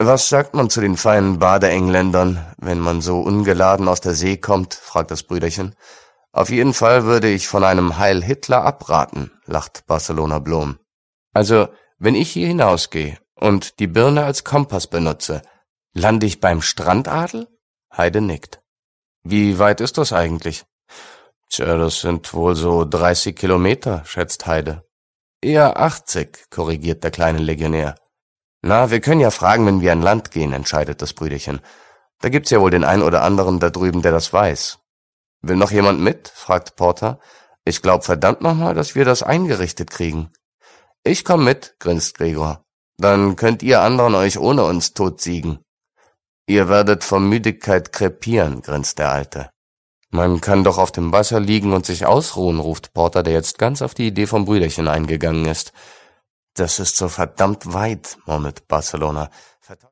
»Was sagt man zu den feinen Badeengländern, wenn man so ungeladen aus der See kommt?« fragt das Brüderchen. »Auf jeden Fall würde ich von einem Heil Hitler abraten«, lacht Barcelona Blom. »Also, wenn ich hier hinausgehe und die Birne als Kompass benutze, lande ich beim Strandadel?« Heide nickt. »Wie weit ist das eigentlich?« »Tja, das sind wohl so 30 Kilometer«, schätzt Heide. »Eher 80«, korrigiert der kleine Legionär. »Na, wir können ja fragen, wenn wir an Land gehen«, entscheidet das Brüderchen. »Da gibt's ja wohl den einen oder anderen da drüben, der das weiß.« »Will noch jemand mit?«, fragt Porter. »Ich glaub verdammt nochmal, dass wir das eingerichtet kriegen.« »Ich komm mit«, grinst Gregor. »Dann könnt ihr anderen euch ohne uns totsiegen.« »Ihr werdet vor Müdigkeit krepieren«, grinst der Alte. »Man kann doch auf dem Wasser liegen und sich ausruhen«, ruft Porter, der jetzt ganz auf die Idee vom Brüderchen eingegangen ist. »Das ist so verdammt weit«, murmelt Barcelona.